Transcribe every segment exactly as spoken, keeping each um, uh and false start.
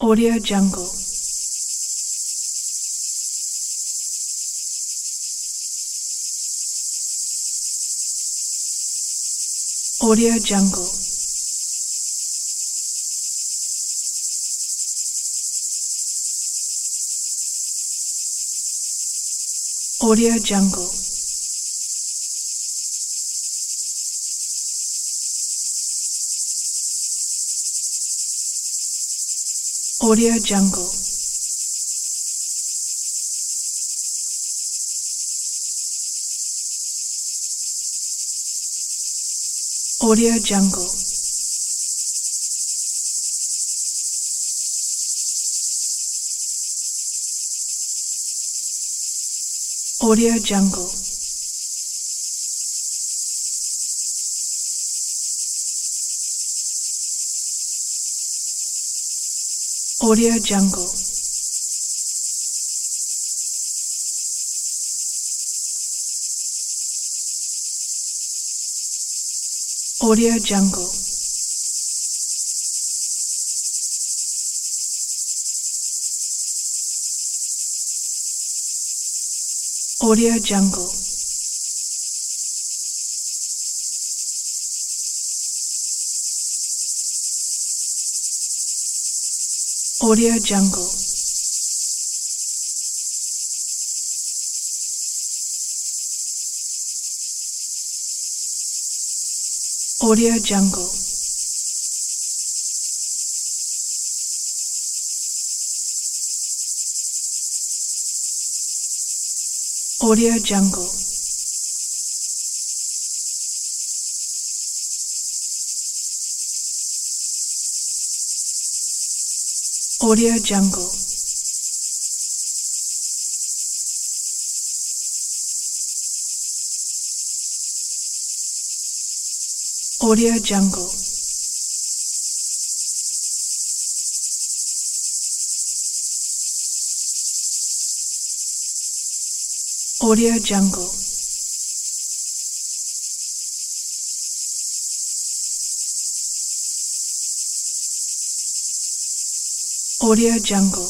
Audio Jungle. Audio Jungle. Audio Jungle. Audio Jungle. Audio Jungle. Audio Jungle. Audio Jungle. Audio Jungle. Audio Jungle. Audio Jungle. Audio Jungle. Audio Jungle. Audio Jungle. Audio Jungle. Audio Jungle. Audio Jungle.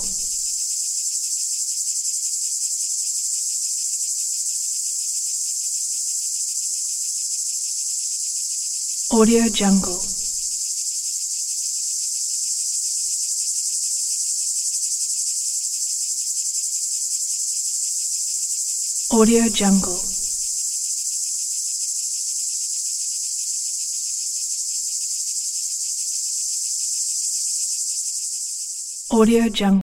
Audio Jungle. Audio Jungle. Audio Jungle.